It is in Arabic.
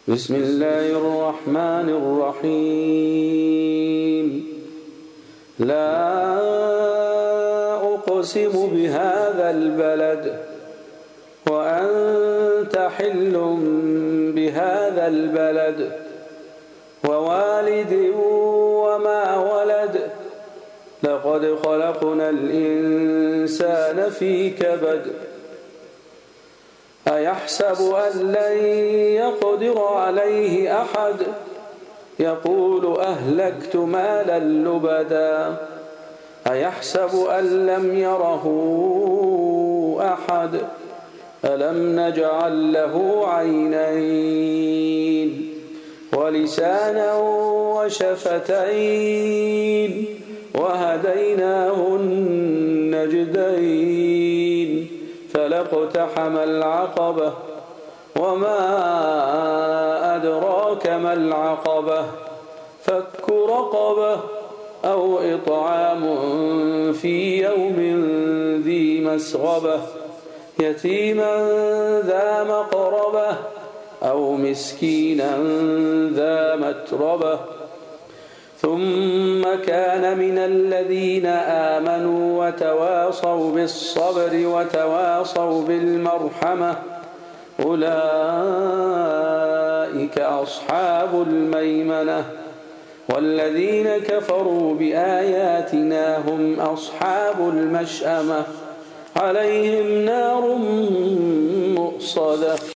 بسم الله الرحمن الرحيم لا أقسم بهذا البلد وأنت حل بهذا البلد ووالد وما ولد لقد خلقنا الإنسان في كبد أيحسب أن لن يقدر عليه أحد يقول أهلكت مالا لبدا أيحسب أن لم يره أحد ألم نجعل له عينين ولسانا وشفتين وهديناه النجدين فلاقتحم العقبة وما أدراك ما العقبة فك رقبة أو إطعام في يوم ذي مسغبة يتيما ذا مقربة أو مسكينا ذا متربة ثم كان من الذين آمنوا وتواصوا بالصبر وتواصوا بالمرحمة أولئك أصحاب الميمنة والذين كفروا بآياتنا هم أصحاب المشأمة عليهم نار مؤصدة